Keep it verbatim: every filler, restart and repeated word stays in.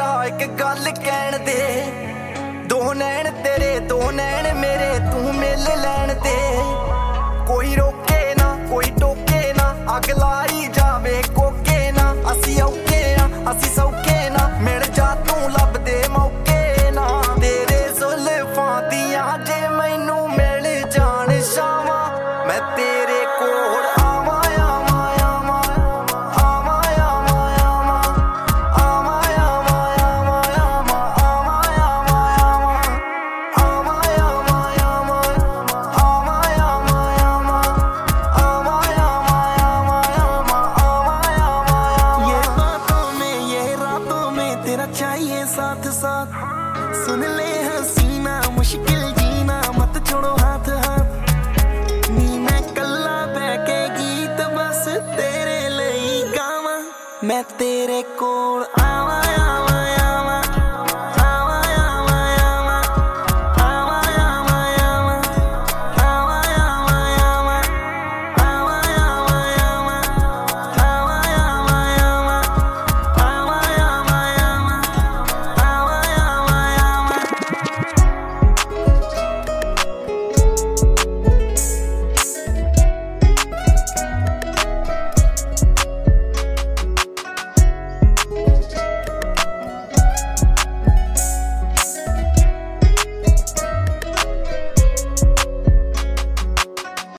एक गल कहण दे, दो नैन तेरे दो नैन मेरे तू मिल लैन दे। कोई रोके ना कोई टोके ना, अग लाई जावे कोके ना। असी औके ना असी सौके ना, मिल जा तू लब दे मौके ना। तेरे जुल्फां दियां जे मैनू मिल जान शावां, मैं तेरे कोल आवां आवां आवां आवां आवां आवां आवां आवां आवां आवां आवां तेरा चाहिए साथ साथ। सुन ले हसीना मुश्किल जीना, मत छोड़ो हाथ हाथ। नी मैं कल्ला बैके गीत बस तेरे लिए गावां, मैं तेरे कोल